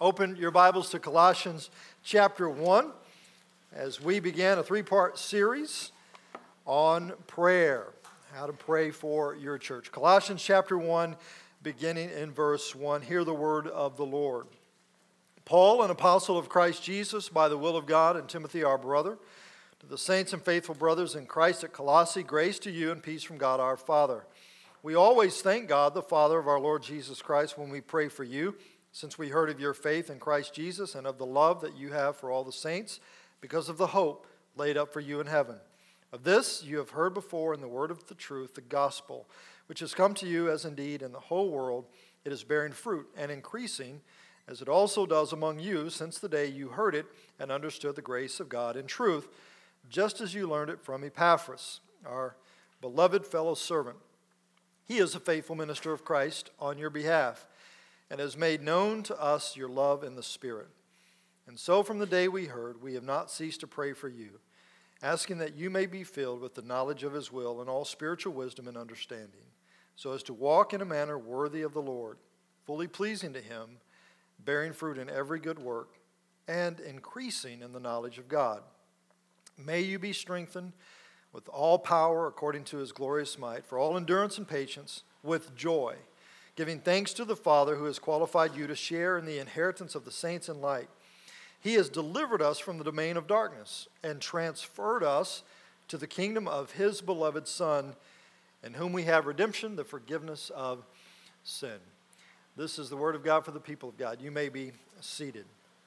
Open your Bibles to Colossians chapter 1 as we begin a three-part series on prayer, how to pray for your church. Colossians chapter 1, beginning in verse 1. Hear the word of the Lord. Paul, an apostle of Christ Jesus, by the will of God, and Timothy, our brother, to the saints and faithful brothers in Christ at Colossae, grace to you and peace from God our Father. We always thank God, the Father of our Lord Jesus Christ, when we pray for you, since we heard of your faith in Christ Jesus and of the love that you have for all the saints, because of the hope laid up for you in heaven. Of this you have heard before in the word of the truth, the gospel, which has come to you, as indeed in the whole world it is bearing fruit and increasing, as it also does among you since the day you heard it and understood the grace of God in truth, just as you learned it from Epaphras, our beloved fellow servant. He is a faithful minister of Christ on your behalf, and has made known to us your love in the Spirit. And so from the day we heard, we have not ceased to pray for you, asking that you may be filled with the knowledge of his will and all spiritual wisdom and understanding, so as to walk in a manner worthy of the Lord, fully pleasing to him, bearing fruit in every good work, and increasing in the knowledge of God. May you be strengthened with all power according to his glorious might, for all endurance and patience with joy, giving thanks to the Father who has qualified you to share in the inheritance of the saints in light. He has delivered us from the domain of darkness and transferred us to the kingdom of his beloved Son, in whom we have redemption, the forgiveness of sin. This is the word of God for the people of God. You may be seated.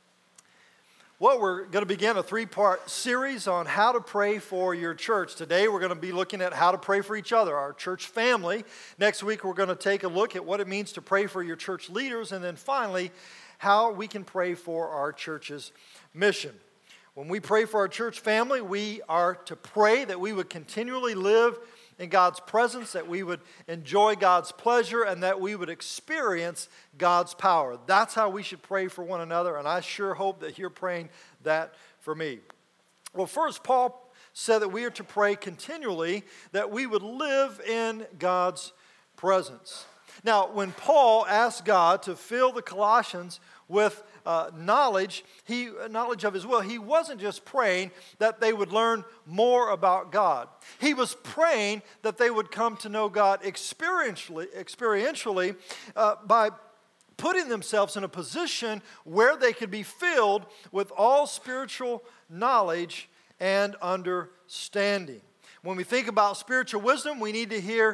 Well, we're going to begin a three-part series on how to pray for your church. Today we're going to be looking at how to pray for each other, our church family. Next week we're going to take a look at what it means to pray for your church leaders. And then finally, how we can pray for our church's mission. When we pray for our church family, we are to pray that we would continually live in God's presence, that we would enjoy God's pleasure, and that we would experience God's power. That's how we should pray for one another, and I sure hope that you're praying that for me. Well, first, Paul said that we are to pray continually that we would live in God's presence. Now, when Paul asked God to fill the Colossians with knowledge of his will, he wasn't just praying that they would learn more about God. He was praying that they would come to know God experientially by putting themselves in a position where they could be filled with all spiritual knowledge and understanding. When we think about spiritual wisdom, we need to hear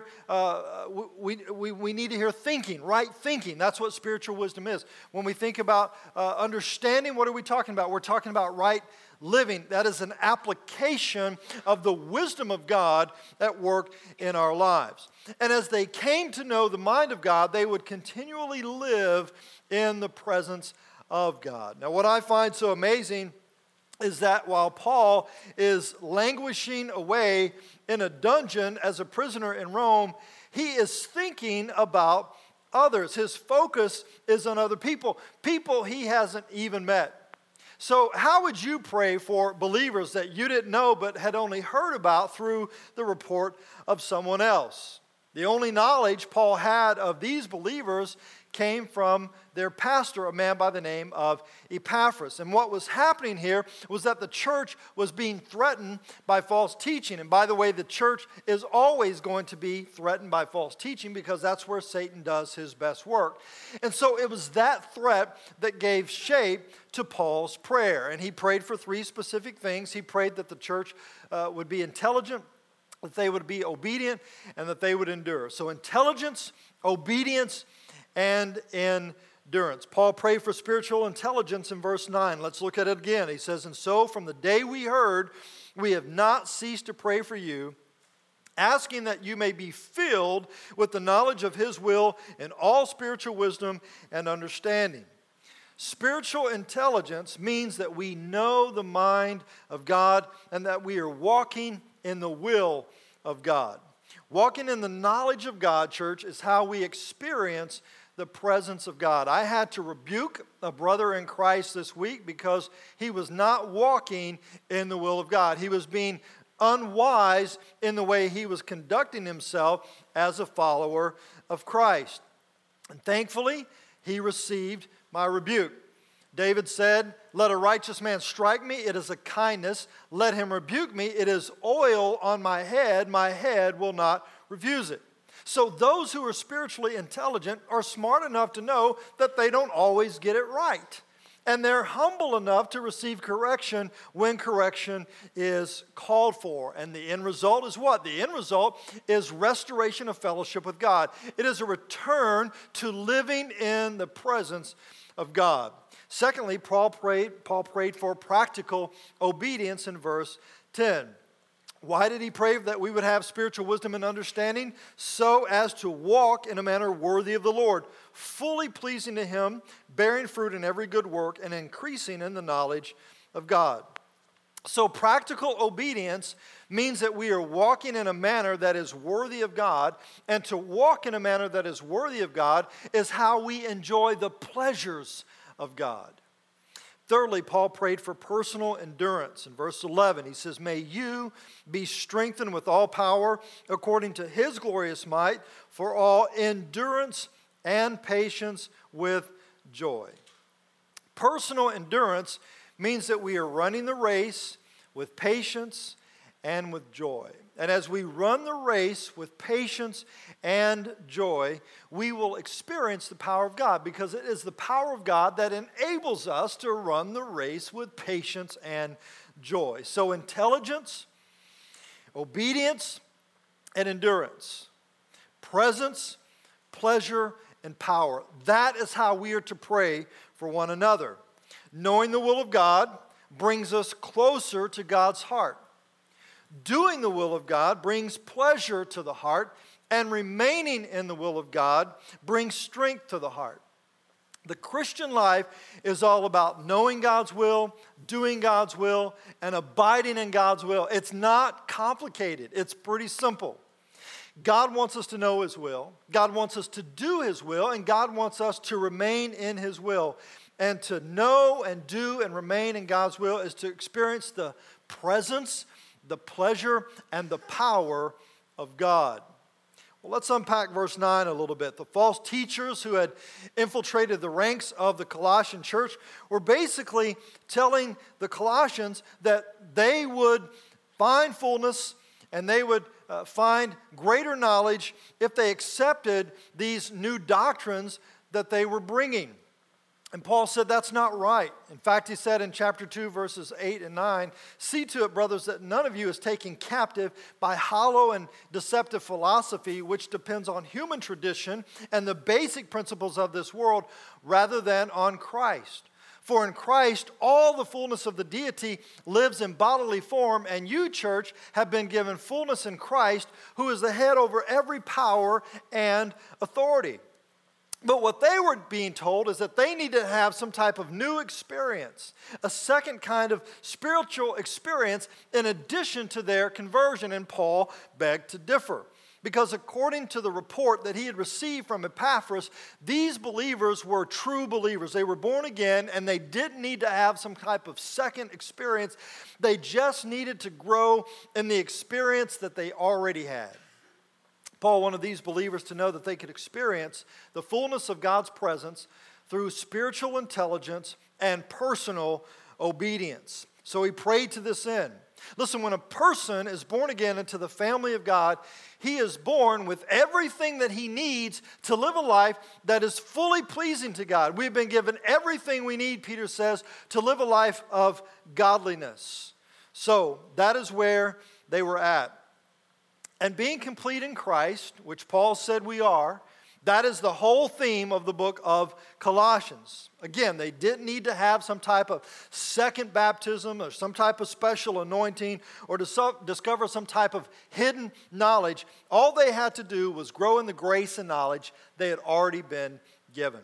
we need to hear thinking, right thinking. That's what spiritual wisdom is. When we think about understanding, what are we talking about? We're talking about right living. That is an application of the wisdom of God at work in our lives. And as they came to know the mind of God, they would continually live in the presence of God. Now, what I find so amazing is that while Paul is languishing away in a dungeon as a prisoner in Rome, he is thinking about others. His focus is on other people he hasn't even met. So how would you pray for believers that you didn't know but had only heard about through the report of someone else? The only knowledge Paul had of these believers came from their pastor, a man by the name of Epaphras. And what was happening here was that the church was being threatened by false teaching. And by the way, the church is always going to be threatened by false teaching because that's where Satan does his best work. And so it was that threat that gave shape to Paul's prayer. And he prayed for three specific things. He prayed that the church would be intelligent, that they would be obedient, and that they would endure. So intelligence, obedience, and endurance. Paul prayed for spiritual intelligence in verse 9. Let's look at it again. He says, "And so from the day we heard, we have not ceased to pray for you, asking that you may be filled with the knowledge of his will in all spiritual wisdom and understanding." Spiritual intelligence means that we know the mind of God and that we are walking in the will of God. Walking in the knowledge of God, church, is how we experience the presence of God. I had to rebuke a brother in Christ this week because he was not walking in the will of God. He was being unwise in the way he was conducting himself as a follower of Christ. And thankfully, he received my rebuke. David said, "Let a righteous man strike me, it is a kindness. Let him rebuke me, it is oil on my head will not refuse it." So those who are spiritually intelligent are smart enough to know that they don't always get it right. And they're humble enough to receive correction when correction is called for. And the end result is what? The end result is restoration of fellowship with God. It is a return to living in the presence of God. Secondly, Paul prayed for practical obedience in verse 10. Why did he pray that we would have spiritual wisdom and understanding? So as to walk in a manner worthy of the Lord, fully pleasing to Him, bearing fruit in every good work, and increasing in the knowledge of God. So practical obedience means that we are walking in a manner that is worthy of God, and to walk in a manner that is worthy of God is how we enjoy the pleasures of God. Thirdly, Paul prayed for personal endurance. In verse 11, he says, "May you be strengthened with all power according to His glorious might for all endurance and patience with joy." Personal endurance means that we are running the race with patience and with joy. And as we run the race with patience and joy, we will experience the power of God, because it is the power of God that enables us to run the race with patience and joy. So intelligence, obedience, and endurance. Presence, pleasure, and power. That is how we are to pray for one another. Knowing the will of God brings us closer to God's heart. Doing the will of God brings pleasure to the heart, and remaining in the will of God brings strength to the heart. The Christian life is all about knowing God's will, doing God's will, and abiding in God's will. It's not complicated. It's pretty simple. God wants us to know His will. God wants us to do His will, and God wants us to remain in His will. And to know and do and remain in God's will is to experience the presence, the pleasure, and the power of God. Well, let's unpack verse 9 a little bit. The false teachers who had infiltrated the ranks of the Colossian church were basically telling the Colossians that they would find fullness and they would find greater knowledge if they accepted these new doctrines that they were bringing. And Paul said that's not right. In fact, he said in chapter 2, verses 8 and 9, "See to it, brothers, that none of you is taken captive by hollow and deceptive philosophy, which depends on human tradition and the basic principles of this world, rather than on Christ. For in Christ, all the fullness of the deity lives in bodily form, and you, church, have been given fullness in Christ, who is the head over every power and authority." But what they were being told is that they needed to have some type of new experience, a second kind of spiritual experience in addition to their conversion, and Paul begged to differ. Because according to the report that he had received from Epaphras, these believers were true believers. They were born again, and they didn't need to have some type of second experience. They just needed to grow in the experience that they already had. Paul wanted these believers to know that they could experience the fullness of God's presence through spiritual intelligence and personal obedience. So he prayed to this end. Listen, when a person is born again into the family of God, he is born with everything that he needs to live a life that is fully pleasing to God. We've been given everything we need, Peter says, to live a life of godliness. So that is where they were at. And being complete in Christ, which Paul said we are, that is the whole theme of the book of Colossians. Again, they didn't need to have some type of second baptism or some type of special anointing or to discover some type of hidden knowledge. All they had to do was grow in the grace and knowledge they had already been given.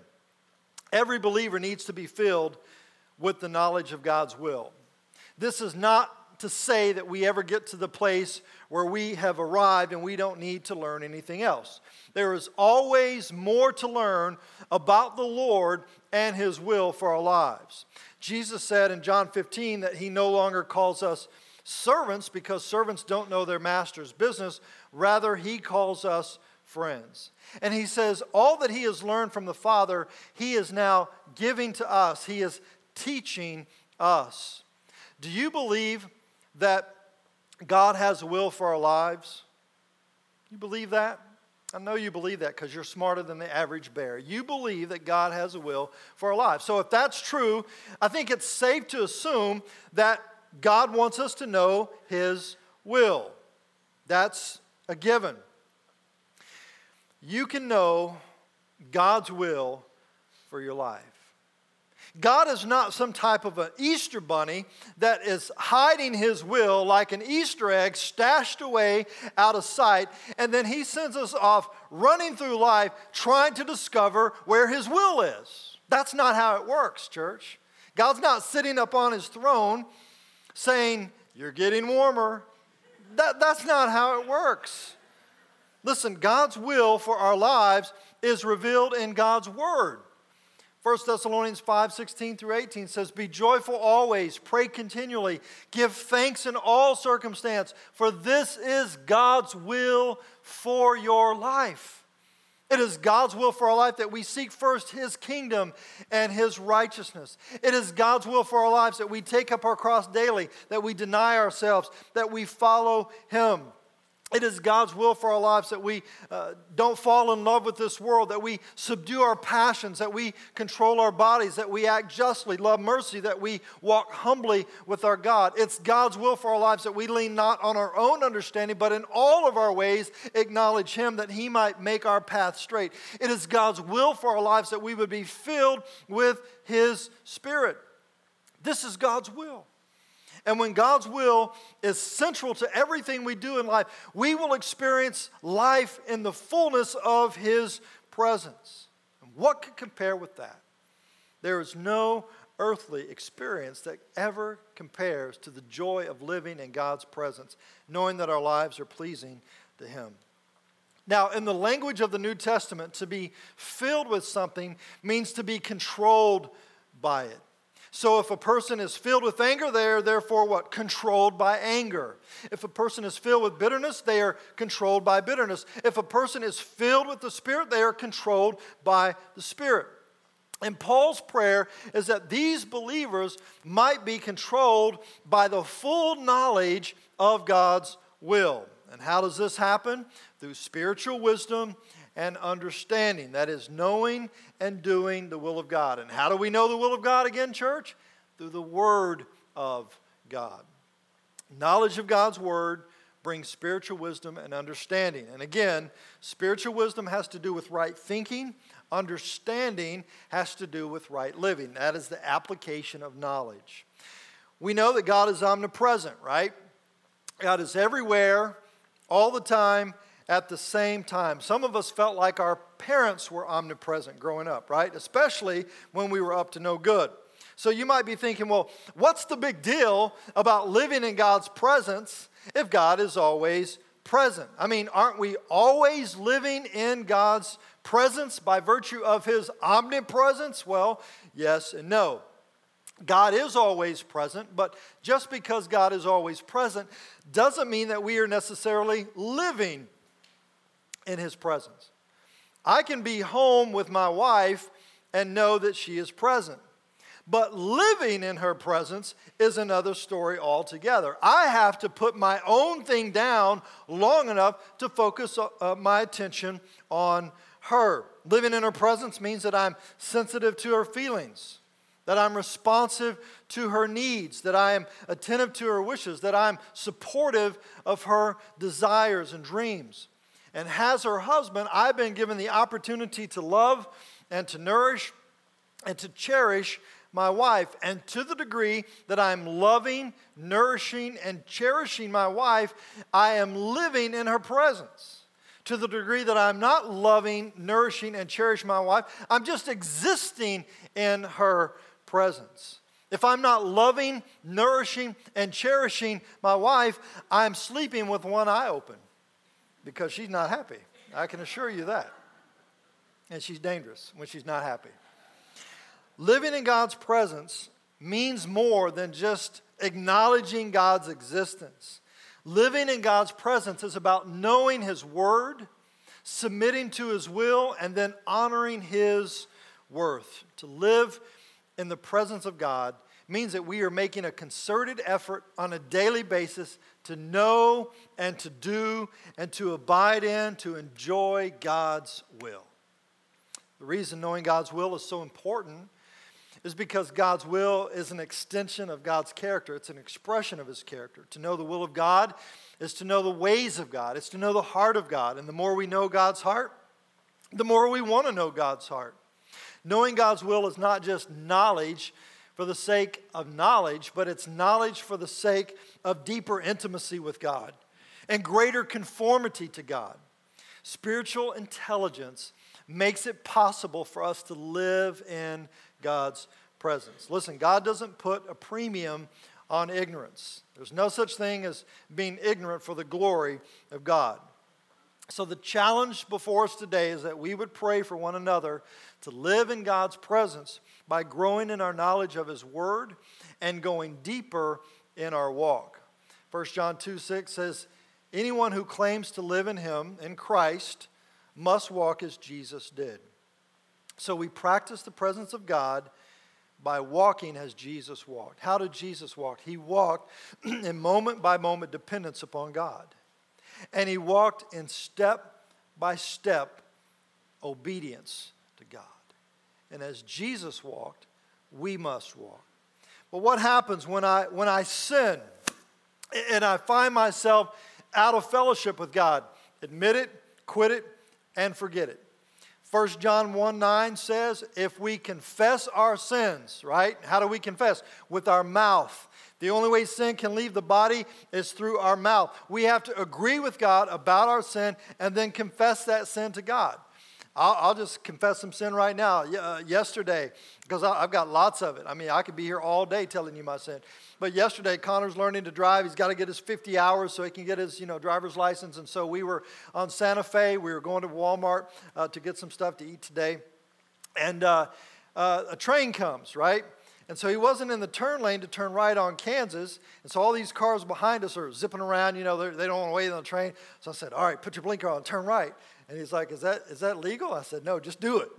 Every believer needs to be filled with the knowledge of God's will. This is not to say that we ever get to the place where we have arrived and we don't need to learn anything else. There is always more to learn about the Lord and His will for our lives. Jesus said in John 15 that He no longer calls us servants because servants don't know their master's business. Rather, He calls us friends. And He says all that He has learned from the Father, He is now giving to us. He is teaching us. Do you believe that God has a will for our lives? You believe that? I know you believe that because you're smarter than the average bear. You believe that God has a will for our lives. So if that's true, I think it's safe to assume that God wants us to know His will. That's a given. You can know God's will for your life. God is not some type of an Easter bunny that is hiding His will like an Easter egg stashed away out of sight, and then He sends us off running through life trying to discover where His will is. That's not how it works, church. God's not sitting up on His throne saying, "You're getting warmer." That's not how it works. Listen, God's will for our lives is revealed in God's Word. 1 Thessalonians 5:16 through 18 says, "Be joyful always, pray continually, give thanks in all circumstance, for this is God's will for your life." It is God's will for our life that we seek first His kingdom and His righteousness. It is God's will for our lives that we take up our cross daily, that we deny ourselves, that we follow Him. It is God's will for our lives that we don't fall in love with this world, that we subdue our passions, that we control our bodies, that we act justly, love mercy, that we walk humbly with our God. It's God's will for our lives that we lean not on our own understanding, but in all of our ways acknowledge Him that He might make our path straight. It is God's will for our lives that we would be filled with His Spirit. This is God's will. And when God's will is central to everything we do in life, we will experience life in the fullness of His presence. And what could compare with that? There is no earthly experience that ever compares to the joy of living in God's presence, knowing that our lives are pleasing to Him. Now, in the language of the New Testament, to be filled with something means to be controlled by it. So if a person is filled with anger, they are therefore what? Controlled by anger. If a person is filled with bitterness, they are controlled by bitterness. If a person is filled with the Spirit, they are controlled by the Spirit. And Paul's prayer is that these believers might be controlled by the full knowledge of God's will. And how does this happen? Through spiritual wisdom and understanding. That is, knowing and doing the will of God. And how do we know the will of God again, church? Through the Word of God. Knowledge of God's Word brings spiritual wisdom and understanding. And again, spiritual wisdom has to do with right thinking. Understanding has to do with right living. That is the application of knowledge. We know that God is omnipresent, right? God is everywhere, all the time, at the same time. Some of us felt like our parents were omnipresent growing up, right? Especially when we were up to no good. So you might be thinking, well, what's the big deal about living in God's presence if God is always present? I mean, aren't we always living in God's presence by virtue of His omnipresence? Well, yes and no. God is always present, but just because God is always present doesn't mean that we are necessarily living in His presence. I can be home with my wife and know that she is present. But living in her presence is another story altogether. I have to put my own thing down long enough to focus my attention on her. Living in her presence means that I'm sensitive to her feelings, that I'm responsive to her needs, that I am attentive to her wishes, that I'm supportive of her desires and dreams. And as her husband, I've been given the opportunity to love and to nourish and to cherish my wife. And to the degree that I'm loving, nourishing, and cherishing my wife, I am living in her presence. To the degree that I'm not loving, nourishing, and cherishing my wife, I'm just existing in her presence. If I'm not loving, nourishing, and cherishing my wife, I'm sleeping with one eye open. Because she's not happy. I can assure you that. And she's dangerous when she's not happy. Living in God's presence means more than just acknowledging God's existence. Living in God's presence is about knowing His Word, submitting to His will, and then honoring His worth. To live in the presence of God means that we are making a concerted effort on a daily basis to know and to do and to abide in, to enjoy God's will. The reason knowing God's will is so important is because God's will is an extension of God's character. It's an expression of His character. To know the will of God is to know the ways of God. It's to know the heart of God. And the more we know God's heart, the more we want to know God's heart. Knowing God's will is not just knowledge for the sake of knowledge, but it's knowledge for the sake of deeper intimacy with God and greater conformity to God. Spiritual intelligence makes it possible for us to live in God's presence. Listen, God doesn't put a premium on ignorance. There's no such thing as being ignorant for the glory of God. So the challenge before us today is that we would pray for one another to live in God's presence by growing in our knowledge of His Word and going deeper in our walk. 1 John 2:6 says, anyone who claims to live in Him, in Christ, must walk as Jesus did. So we practice the presence of God by walking as Jesus walked. How did Jesus walk? He walked in moment-by-moment dependence upon God. And He walked in step-by-step obedience to God. And as Jesus walked, we must walk. But what happens when I sin and I find myself out of fellowship with God? Admit it, quit it, and forget it. 1 John 1:9 says, if we confess our sins, right? How do we confess? With our mouth. The only way sin can leave the body is through our mouth. We have to agree with God about our sin and then confess that sin to God. I'll just confess some sin right now. Yesterday, because I've got lots of it. I mean, I could be here all day telling you my sin. But yesterday, Connor's learning to drive. He's got to get his 50 hours so he can get his, driver's license. And so we were on Santa Fe. We were going to Walmart to get some stuff to eat today. And a train comes, right? And so he wasn't in the turn lane to turn right on Kansas. And so all these cars behind us are zipping around. They don't want to wait on the train. So I said, all right, put your blinker on, turn right. And he's like, is that legal? I said, no, just do it,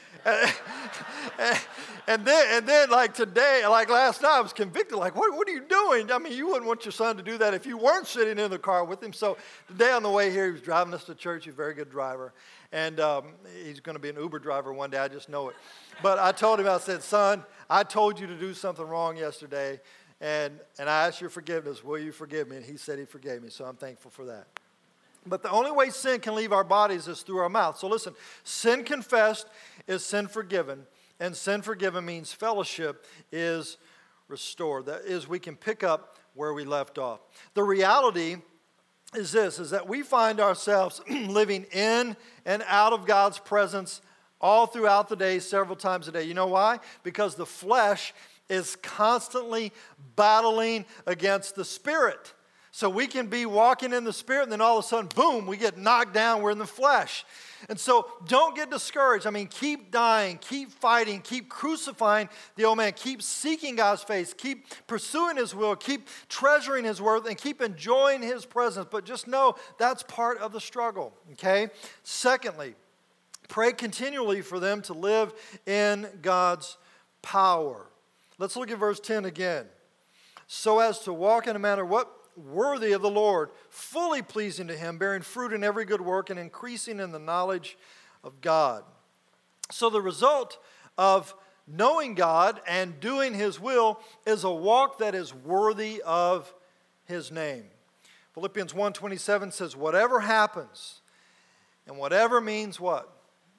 and then like today, like last night, I was convicted. Like, what are you doing? I mean, you wouldn't want your son to do that if you weren't sitting in the car with him. So today on the way here, he was driving us to church. He's a very good driver. And he's going to be an Uber driver one day. I just know it. But I told him, I said, son, I told you to do something wrong yesterday. And I asked your forgiveness. Will you forgive me? And he said he forgave me. So I'm thankful for that. But the only way sin can leave our bodies is through our mouth. So listen, sin confessed is sin forgiven, and sin forgiven means fellowship is restored. That is, we can pick up where we left off. The reality is this, is that we find ourselves living in and out of God's presence all throughout the day, several times a day. You know why? Because the flesh is constantly battling against the Spirit. So we can be walking in the Spirit, and then all of a sudden, boom, we get knocked down. We're in the flesh. And so don't get discouraged. I mean, keep dying, keep fighting, keep crucifying the old man. Keep seeking God's face. Keep pursuing His will. Keep treasuring His word, and keep enjoying His presence. But just know that's part of the struggle, okay? Secondly, pray continually for them to live in God's power. Let's look at verse 10 again. So as to walk in a manner, what? Worthy of the Lord, fully pleasing to Him, bearing fruit in every good work and increasing in the knowledge of God. So the result of knowing God and doing His will is a walk that is worthy of His name. Philippians 1:27 says, whatever happens, and whatever means what?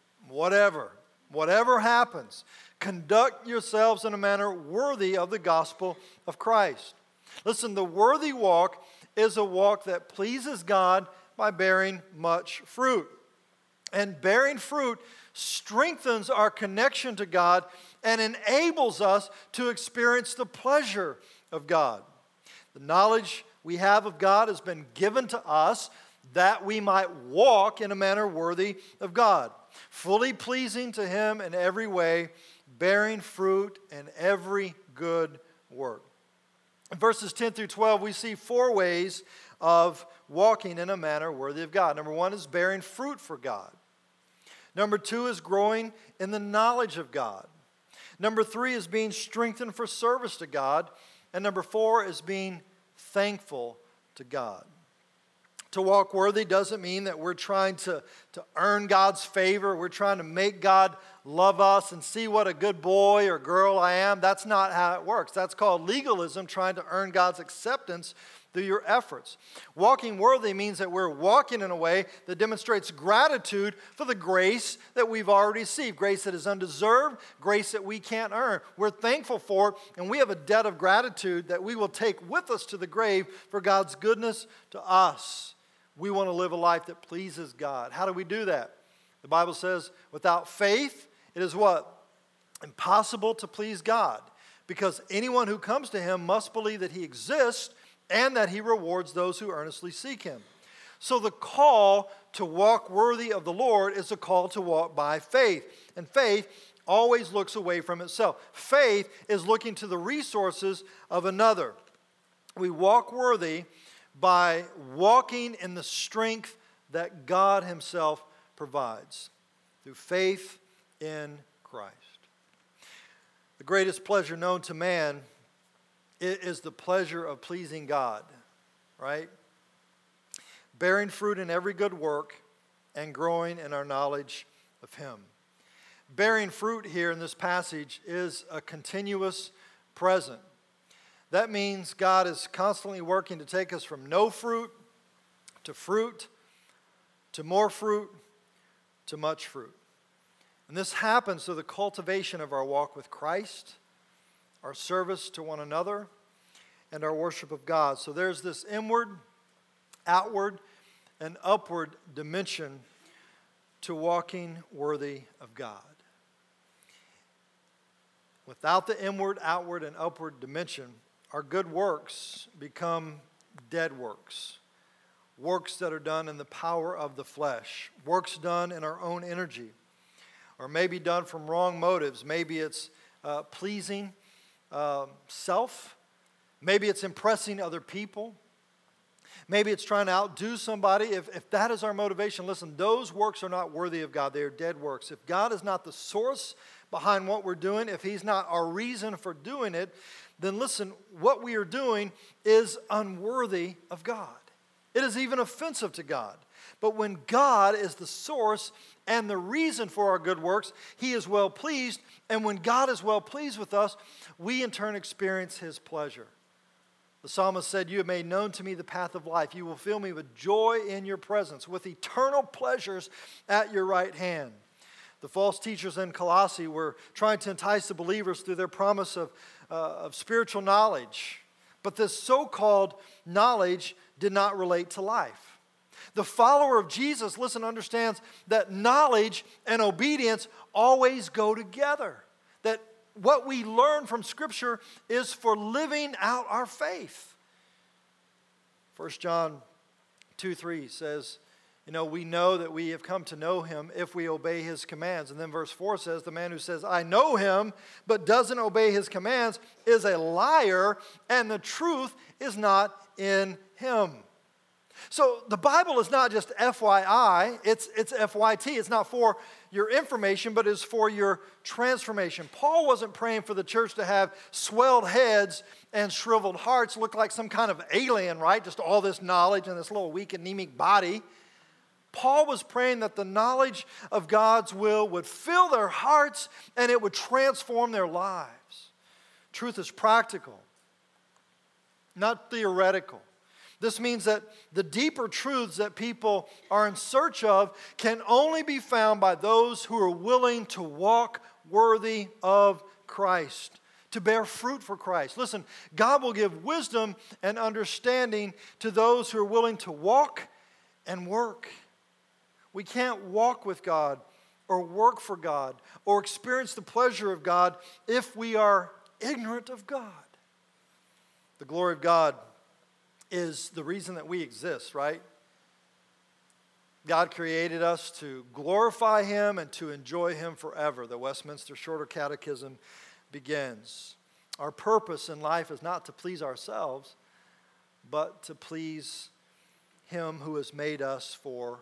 Whatever happens, conduct yourselves in a manner worthy of the gospel of Christ. Listen, the worthy walk is a walk that pleases God by bearing much fruit. And bearing fruit strengthens our connection to God and enables us to experience the pleasure of God. The knowledge we have of God has been given to us that we might walk in a manner worthy of God, fully pleasing to Him in every way, bearing fruit in every good work. In verses 10 through 12, we see 4 ways of walking in a manner worthy of God. Number 1 is bearing fruit for God. Number 2 is growing in the knowledge of God. Number 3 is being strengthened for service to God. And number 4 is being thankful to God. To walk worthy doesn't mean that we're trying to earn God's favor. We're trying to make God love us and see what a good boy or girl I am. That's not how it works. That's called legalism, trying to earn God's acceptance through your efforts. Walking worthy means that we're walking in a way that demonstrates gratitude for the grace that we've already received, grace that is undeserved, grace that we can't earn. We're thankful for it, and we have a debt of gratitude that we will take with us to the grave for God's goodness to us. We want to live a life that pleases God. How do we do that? The Bible says, without faith, it is what? Impossible to please God. Because anyone who comes to Him must believe that He exists and that He rewards those who earnestly seek Him. So the call to walk worthy of the Lord is a call to walk by faith. And faith always looks away from itself. Faith is looking to the resources of another. We walk worthy by walking in the strength that God Himself provides through faith in Christ. The greatest pleasure known to man is the pleasure of pleasing God, right? Bearing fruit in every good work and growing in our knowledge of Him. Bearing fruit here in this passage is a continuous present. That means God is constantly working to take us from no fruit, to more fruit, to much fruit. And this happens through the cultivation of our walk with Christ, our service to one another, and our worship of God. So there's this inward, outward, and upward dimension to walking worthy of God. Without the inward, outward, and upward dimension, our good works become dead works. Works that are done in the power of the flesh. Works done in our own energy. Or maybe done from wrong motives. Maybe it's pleasing self. Maybe it's impressing other people. Maybe it's trying to outdo somebody. If that is our motivation, listen, those works are not worthy of God. They are dead works. If God is not the source behind what we're doing, if He's not our reason for doing it, then listen, what we are doing is unworthy of God. It is even offensive to God. But when God is the source and the reason for our good works, He is well pleased. And when God is well pleased with us, we in turn experience His pleasure. The psalmist said, "You have made known to me the path of life. You will fill me with joy in your presence, with eternal pleasures at your right hand." The false teachers in Colossae were trying to entice the believers through their promise of spiritual knowledge. But this so-called knowledge did not relate to life. The follower of Jesus, listen, understands that knowledge and obedience always go together. That what we learn from Scripture is for living out our faith. 1 John 2:3 says, we know that we have come to know Him if we obey His commands. And then verse 4 says, the man who says, I know Him, but doesn't obey His commands is a liar, and the truth is not in him. So the Bible is not just FYI, it's FYT. It's not for your information, but it's for your transformation. Paul wasn't praying for the church to have swelled heads and shriveled hearts, look like some kind of alien, right? Just all this knowledge and this little weak, anemic body. Paul was praying that the knowledge of God's will would fill their hearts and it would transform their lives. Truth is practical, not theoretical. This means that the deeper truths that people are in search of can only be found by those who are willing to walk worthy of Christ, to bear fruit for Christ. Listen, God will give wisdom and understanding to those who are willing to walk and work. We can't walk with God or work for God or experience the pleasure of God if we are ignorant of God. The glory of God is the reason that we exist, right? God created us to glorify Him and to enjoy Him forever. The Westminster Shorter Catechism begins. Our purpose in life is not to please ourselves, but to please Him who has made us for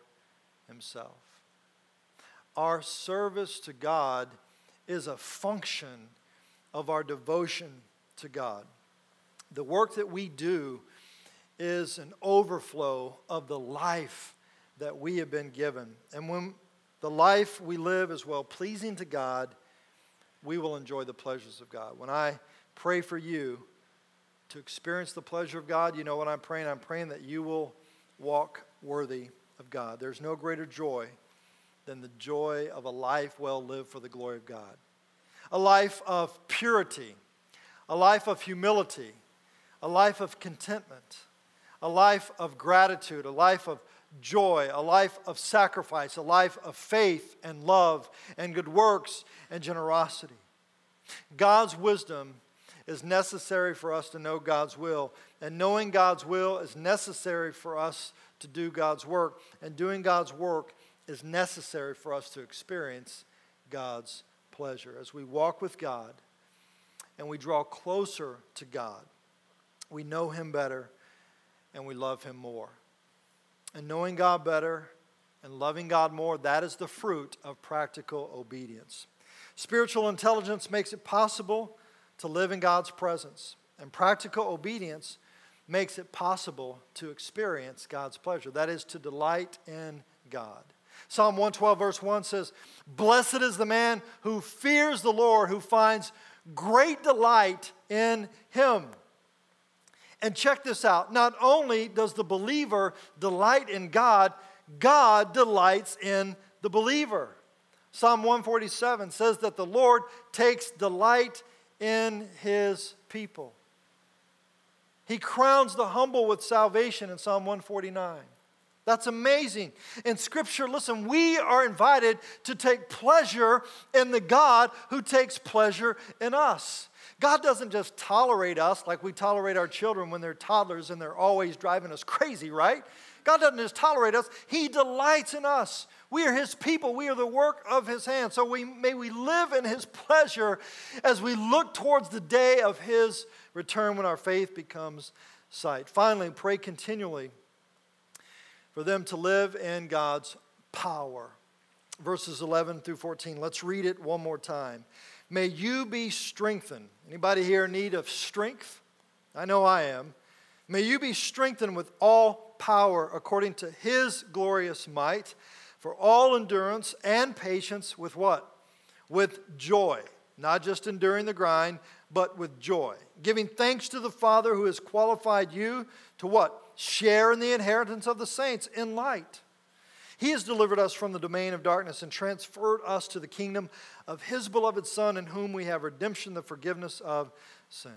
Himself. Our service to God is a function of our devotion to God. The work that we do is an overflow of the life that we have been given. And when the life we live is well-pleasing to God, we will enjoy the pleasures of God. When I pray for you to experience the pleasure of God, you know what I'm praying? I'm praying that you will walk worthy of God. There's no greater joy than the joy of a life well lived for the glory of God. A life of purity, a life of humility, a life of contentment, a life of gratitude, a life of joy, a life of sacrifice, a life of faith and love and good works and generosity. God's wisdom is necessary for us to know God's will, and knowing God's will is necessary for us to do God's work, and doing God's work is necessary for us to experience God's pleasure. As we walk with God and we draw closer to God, we know Him better and we love Him more. And knowing God better and loving God more, that is the fruit of practical obedience. Spiritual intelligence makes it possible to live in God's presence, and practical obedience makes it possible to experience God's pleasure. That is, to delight in God. Psalm 112 verse 1 says, "Blessed is the man who fears the Lord, who finds great delight in Him." And check this out. Not only does the believer delight in God, God delights in the believer. Psalm 147 says that the Lord takes delight in His people. He crowns the humble with salvation in Psalm 149. That's amazing. In Scripture, listen, we are invited to take pleasure in the God who takes pleasure in us. God doesn't just tolerate us like we tolerate our children when they're toddlers and they're always driving us crazy, right? God doesn't just tolerate us. He delights in us. We are His people. We are the work of His hands. So may we live in His pleasure as we look towards the day of His return when our faith becomes sight. Finally, pray continually for them to live in God's power. Verses 11 through 14. Let's read it one more time. May you be strengthened. Anybody here in need of strength? I know I am. May you be strengthened with all power according to His glorious might, for all endurance and patience with what? With joy. Not just enduring the grind, but with joy. Giving thanks to the Father who has qualified you to what? Share in the inheritance of the saints in light. He has delivered us from the domain of darkness and transferred us to the kingdom of His beloved Son, in whom we have redemption, the forgiveness of sins.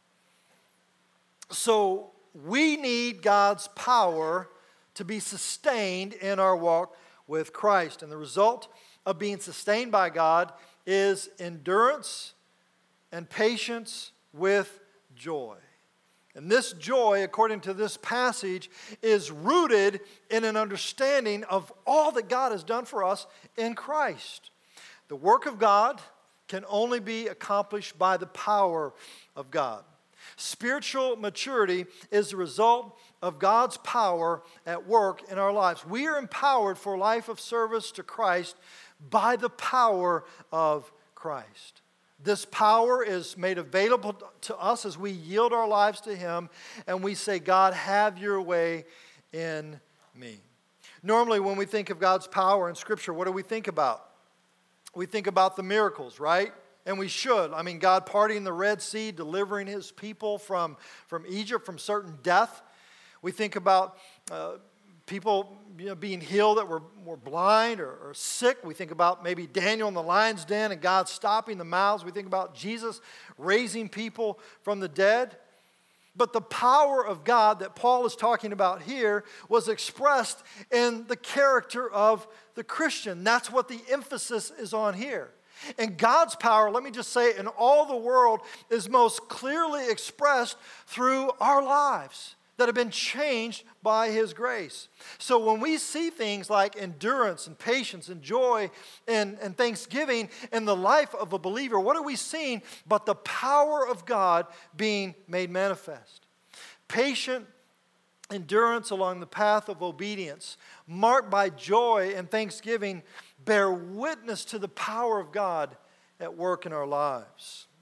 So we need God's power to be sustained in our walk with Christ. And the result of being sustained by God is endurance and patience with joy. And this joy, according to this passage, is rooted in an understanding of all that God has done for us in Christ. The work of God can only be accomplished by the power of God. Spiritual maturity is the result of God's power at work in our lives. We are empowered for a life of service to Christ by the power of Christ. This power is made available to us as we yield our lives to Him and we say, God, have your way in me. Normally, when we think of God's power in Scripture, what do we think about? We think about the miracles, right? And we should. I mean, God parting the Red Sea, delivering His people from Egypt, from certain death. We think about people being healed that were blind or sick. We think about maybe Daniel in the lion's den and God stopping the mouths. We think about Jesus raising people from the dead. But the power of God that Paul is talking about here was expressed in the character of the Christian. That's what the emphasis is on here. And God's power, let me just say, in all the world is most clearly expressed through our lives that have been changed by His grace. So when we see things like endurance and patience and joy and thanksgiving in the life of a believer, what are we seeing but the power of God being made manifest? Patient endurance along the path of obedience, marked by joy and thanksgiving, bear witness to the power of God at work in our lives.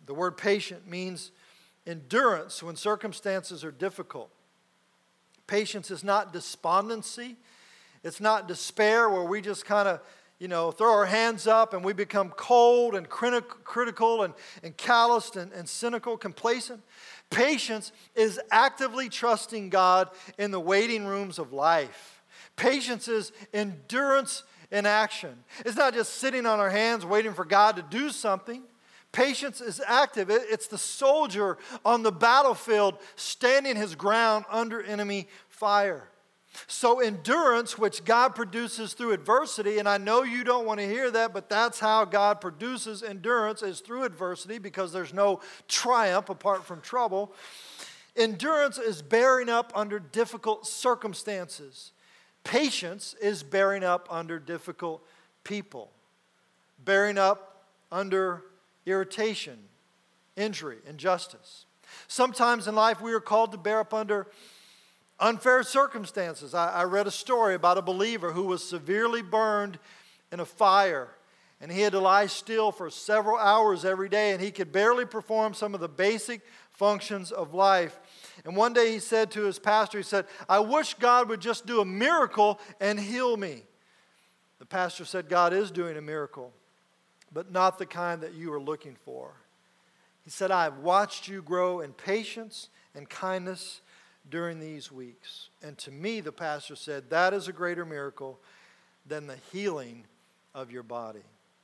The word patient means endurance when circumstances are difficult. Patience is not despondency. It's not despair where we just kind of, throw our hands up and we become cold and critical and calloused and cynical, complacent. Patience is actively trusting God in the waiting rooms of life. Patience is endurance in action. It's not just sitting on our hands waiting for God to do something. Patience is active. It's the soldier on the battlefield standing his ground under enemy fire. So endurance, which God produces through adversity, and I know you don't want to hear that, but that's how God produces endurance, is through adversity, because there's no triumph apart from trouble. Endurance is bearing up under difficult circumstances. Patience is bearing up under difficult people, bearing up under irritation, injury, injustice. Sometimes in life we are called to bear up under unfair circumstances. I read a story about a believer who was severely burned in a fire, and he had to lie still for several hours every day, and he could barely perform some of the basic functions of life. And one day he said to his pastor, he said, "I wish God would just do a miracle and heal me." The pastor said, "God is doing a miracle, but not the kind that you are looking for." He said, "I've watched you grow in patience and kindness during these weeks. And to me," the pastor said, "that is a greater miracle than the healing of your body."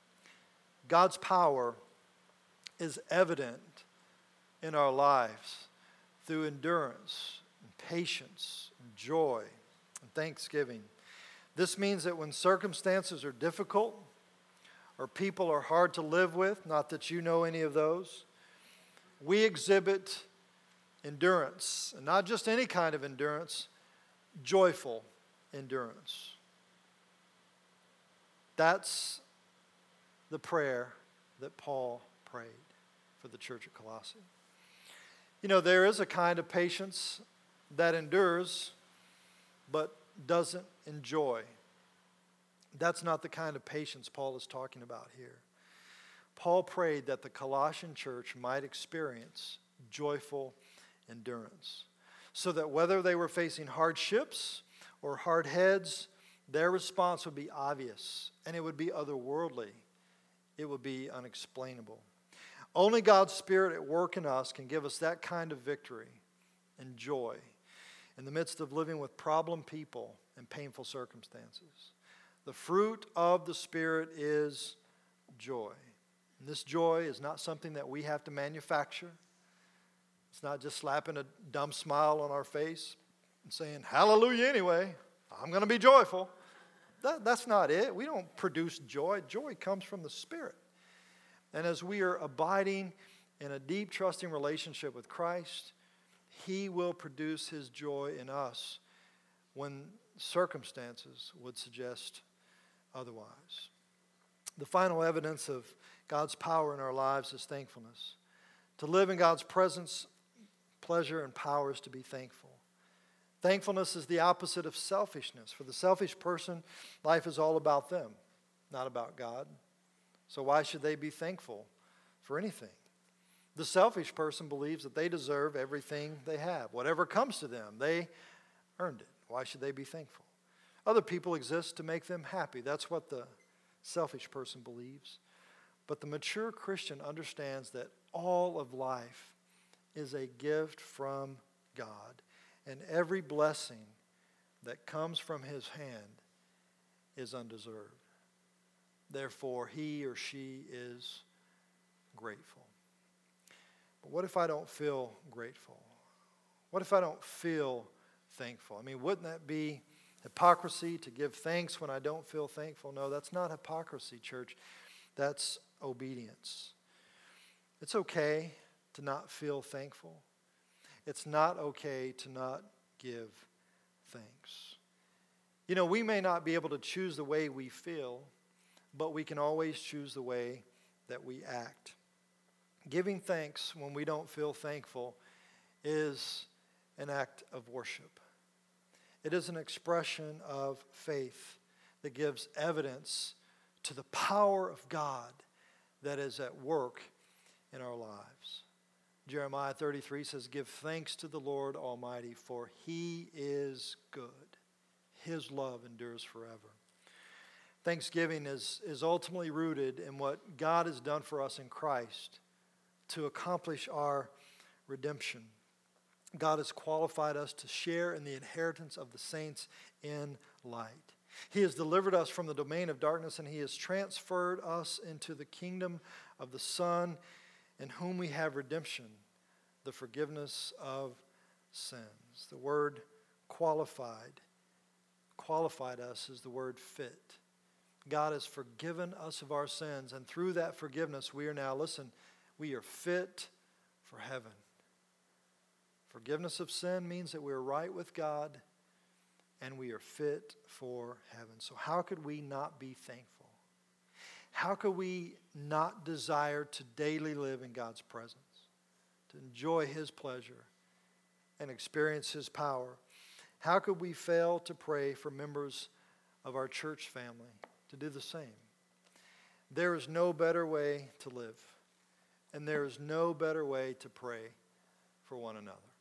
God's power is evident in our lives through endurance, and patience, and joy, and thanksgiving. This means that when circumstances are difficult or people are hard to live with, not that you know any of those, we exhibit endurance, and not just any kind of endurance, joyful endurance. That's the prayer that Paul prayed for the church at Colossae. There is a kind of patience that endures but doesn't enjoy. That's not the kind of patience Paul is talking about here. Paul prayed that the Colossian church might experience joyful endurance, so that whether they were facing hardships or hard heads, their response would be obvious, and it would be otherworldly. It would be unexplainable. Only God's Spirit at work in us can give us that kind of victory and joy in the midst of living with problem people and painful circumstances. The fruit of the Spirit is joy. And this joy is not something that we have to manufacture. It's not just slapping a dumb smile on our face and saying, "Hallelujah anyway, I'm going to be joyful." That's not it. We don't produce joy. Joy comes from the Spirit. And as we are abiding in a deep, trusting relationship with Christ, He will produce His joy in us when circumstances would suggest otherwise. The final evidence of God's power in our lives is thankfulness. To live in God's presence, pleasure, and power is to be thankful. Thankfulness is the opposite of selfishness. For the selfish person, life is all about them, not about God. So why should they be thankful for anything? The selfish person believes that they deserve everything they have. Whatever comes to them, they earned it. Why should they be thankful? Other people exist to make them happy. That's what the selfish person believes. But the mature Christian understands that all of life is a gift from God, and every blessing that comes from His hand is undeserved. Therefore, he or she is grateful. But what if I don't feel grateful? What if I don't feel thankful? Wouldn't that be hypocrisy to give thanks when I don't feel thankful? No, that's not hypocrisy, church. That's obedience. It's okay to not feel thankful. It's not okay to not give thanks. We may not be able to choose the way we feel, but we can always choose the way that we act. Giving thanks when we don't feel thankful is an act of worship. It is an expression of faith that gives evidence to the power of God that is at work in our lives. Jeremiah 33 says, "Give thanks to the Lord Almighty, for He is good. His love endures forever." Thanksgiving is ultimately rooted in what God has done for us in Christ to accomplish our redemption. God has qualified us to share in the inheritance of the saints in light. He has delivered us from the domain of darkness, and He has transferred us into the kingdom of the Son, in whom we have redemption, the forgiveness of sins. The word qualified us is the word fit. God has forgiven us of our sins, and through that forgiveness we are now, we are fit for heaven. Forgiveness of sin means that we are right with God and we are fit for heaven. So how could we not be thankful? How could we not desire to daily live in God's presence, to enjoy His pleasure and experience His power? How could we fail to pray for members of our church family to do the same? There is no better way to live, and there is no better way to pray for one another.